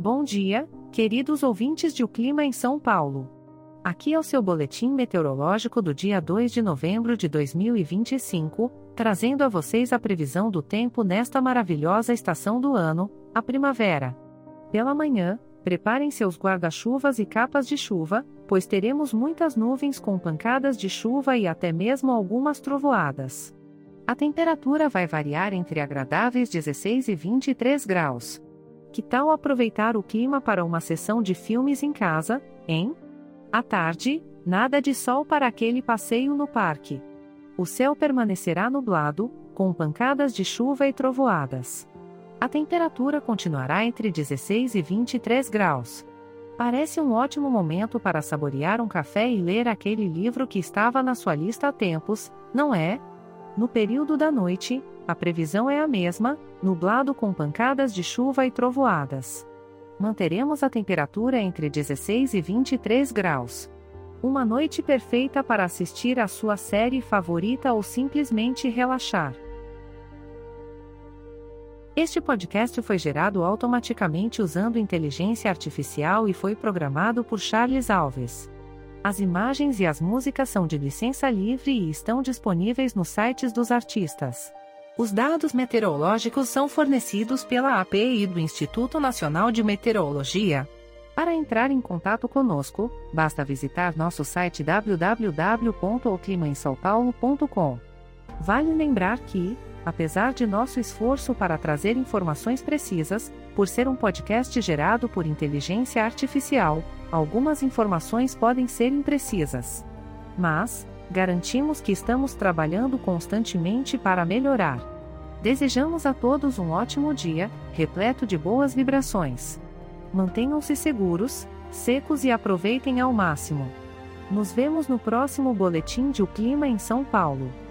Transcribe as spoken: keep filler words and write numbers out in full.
Bom dia, queridos ouvintes de O Clima em São Paulo. Aqui é o seu boletim meteorológico do dia dois de novembro de dois mil e vinte e cinco, trazendo a vocês a previsão do tempo nesta maravilhosa estação do ano, a primavera. Pela manhã, preparem seus guarda-chuvas e capas de chuva, pois teremos muitas nuvens com pancadas de chuva e até mesmo algumas trovoadas. A temperatura vai variar entre agradáveis dezesseis e vinte e três graus. Que tal aproveitar o clima para uma sessão de filmes em casa, hein? À tarde, nada de sol para aquele passeio no parque. O céu permanecerá nublado, com pancadas de chuva e trovoadas. A temperatura continuará entre dezesseis e vinte e três graus. Parece um ótimo momento para saborear um café e ler aquele livro que estava na sua lista há tempos, não é? No período da noite, a previsão é a mesma, nublado com pancadas de chuva e trovoadas. Manteremos a temperatura entre dezesseis e vinte e três graus. Uma noite perfeita para assistir à sua série favorita ou simplesmente relaxar. Este podcast foi gerado automaticamente usando inteligência artificial e foi programado por Charles Alves. As imagens e as músicas são de licença livre e estão disponíveis nos sites dos artistas. Os dados meteorológicos são fornecidos pela A P I do Instituto Nacional de Meteorologia. Para entrar em contato conosco, basta visitar nosso site w w w ponto o clima em são paulo ponto com. Vale lembrar que, apesar de nosso esforço para trazer informações precisas, por ser um podcast gerado por inteligência artificial, algumas informações podem ser imprecisas. Mas, garantimos que estamos trabalhando constantemente para melhorar. Desejamos a todos um ótimo dia, repleto de boas vibrações. Mantenham-se seguros, secos e aproveitem ao máximo. Nos vemos no próximo boletim de O Clima em São Paulo.